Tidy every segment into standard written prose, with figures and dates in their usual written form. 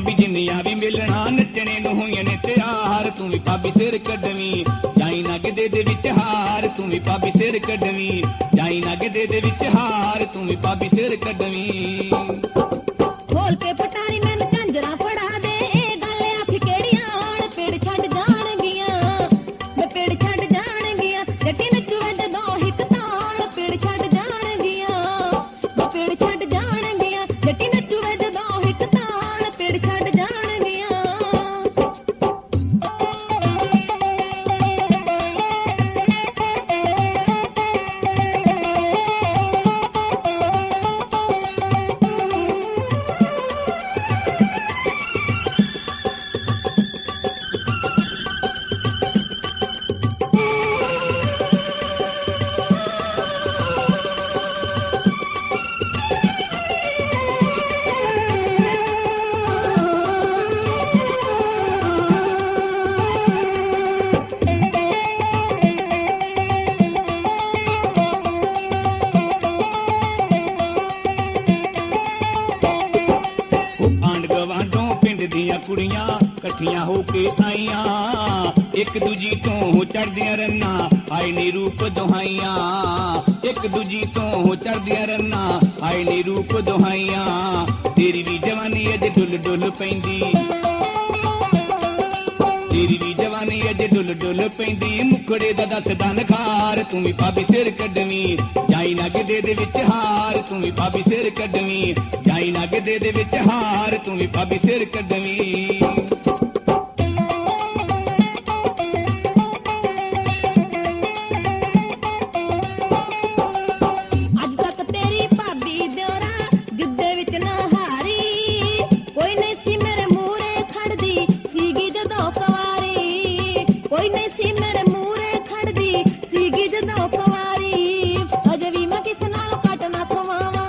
भाभी जिन्नियां भी मिलना नचने नूं होईयां ने तैयार तू भी भाभी सिर कढवी जाई ना गिद्धे दे विच हार तू भी भाभी सिर कढवी जाई ना गिद्धे दे विच हार तू भी भाभी सिर कढवी खोल के पटारी मैनू झांजरा फड़ा दे गल आखी केड़ियां आण पेड़ छड्ड जाणगियां वे पेड़ छड्ड जाणगियां जटी नचू जदों हिक ताल पेड़ छड्ड जाणगियां वे पेड़ छड्ड जाणगियां जटी नचू जदों हिक ताल पेड़ छड्ड जाणगियां कुड़ियां कट्ठियां होके आईयां एक दूजी तो चढ़दियां रन्ना आए नी रूप दुहाइयां एक दूजी तो चढ़दियां रन्ना आए नी रूप दुहाइयां तेरी भी जवानी अज डुल डुल पैंदी तेरी भी जवानी अज डुल डुल पैंदी मुखड़े दा दसदा नखार तू भी भाभी सिर कढवी जाई ना गिद्धे दे विच हार तू भी भाभी सिर कढवी जाई ना गिद्धे दे विच हार तू भी भाभी सिर कढवी कोई नहीं सी मेरे मूरे खड़दी सीगी जदों कवारी अजे भी मैं किस नाल घट ना खवावां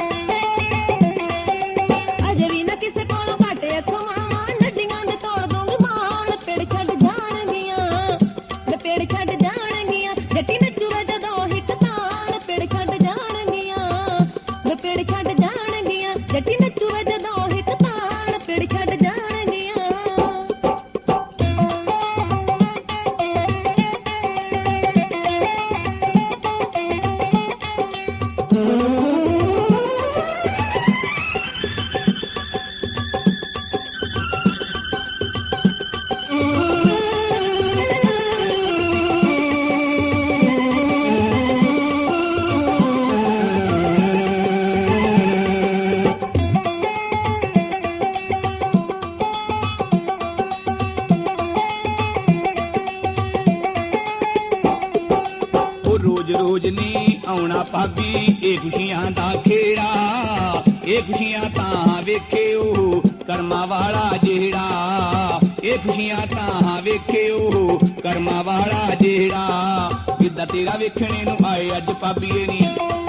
अजे भी ना किसे कोल घट खवावां नड्डियां दे तोड़ दूंगी माल पेड़ छड्ड जाणगियां वे पेड़ छड्ड जाणगियां जटी नचू जदों हिक ताल पेड़ छड्ड जाणगियां वे पेड़ छड्ड जाणगियां जटी नचू जदों हिक ताल पेड़ छड्ड जाणगियां रोज रोज नहीं आउणा भाभी ये खुशियां दा खेड़ा ये खुशियां तां वेखे ओ कर्मा वाला जेड़ा ये खुशियां तां वेखे ओ कर्मा वाला जेड़ा किद्दां तेरा वेखणे नूं आए अज भाभीए नी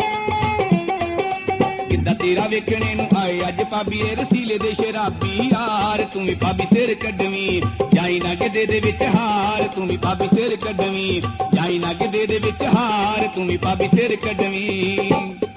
किद्दां तेरा वेखणे नूं आए अज भाभीए रसीले दे शराबी यार तू भी भाभी सिर कढवी जाई ना गिद्धे दे विच हार तू भी भाभी सिर कढवी जाई ना गिद्धे दे विच हार तू भी भाभी सिर कढवी